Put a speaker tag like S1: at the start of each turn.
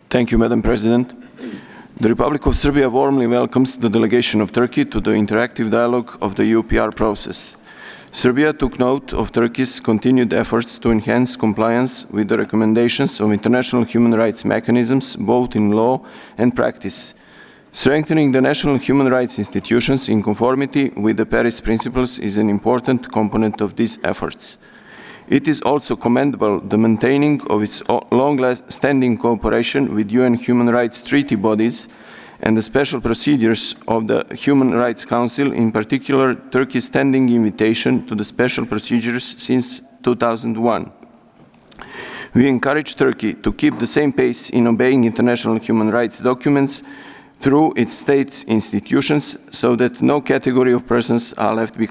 S1: Thank you, Madam President. The Republic of Serbia warmly welcomes the delegation of Turkey to the interactive dialogue of the EUPR process. Serbia took note of Turkey's continued efforts to enhance compliance with the recommendations of international human rights mechanisms, both in law and practice. Strengthening the national human rights institutions in conformity with the Paris Principles is an important component of these efforts. It is also commendable the maintaining of its long-standing cooperation with UN human rights treaty bodies and the special procedures of the Human Rights Council, in particular Turkey's standing invitation to the special procedures since 2001. We encourage Turkey to keep the same pace in obeying international human rights documents through its state institutions so that no category of persons are left behind.